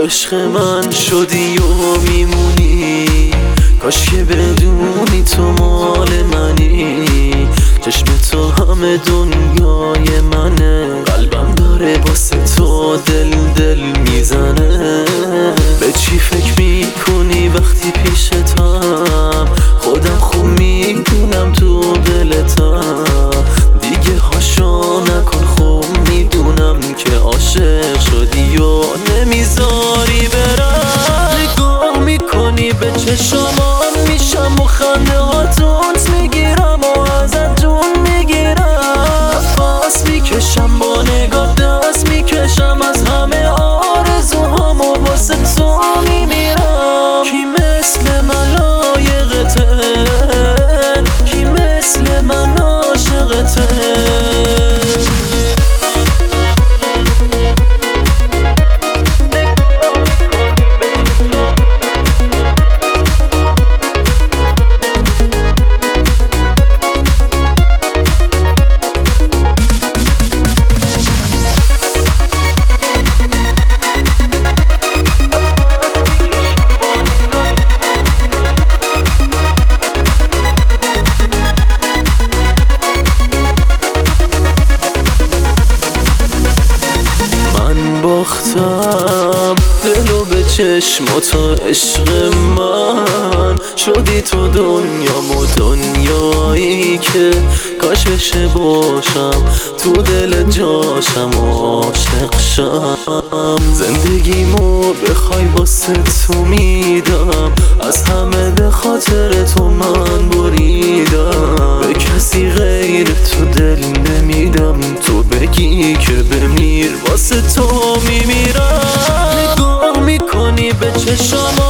عشق من شدی و میمونی، کاش که بدونی تو مال منی. چشم تو همه دنیای منه، قلبم داره واسه تو دل میزنه. به چی فکر میکنی وقتی پیشتم؟ خودم خوب میدونم تو دلتم. دیگه هاشو نکن، خوب میدونم که عاشق شدی و نمیذاری برم. نگاه میکنی به چشمان میشم و خنده هاتونت میگیرم و ازت جون میگیرم. نفس میکشم با نگاه دست میکشم، از همه آرزوهام و واسه تو میمیرم. کی مثل من لایقته؟ کی مثل من عاشقته؟ باختم دلو به چشمات و عشق من، شدی تو دنیام و دنیایی که کاش بشه باشم تو دل جاشم و عاشق شم. زندگیمو بخوای واسه تو میدم، از همه به خاطر تو من بریدم. به کسی غیر تو دل نمیدم، تو بگی که بمیر واسه تو میمیرم. نگاه میکنی به چشام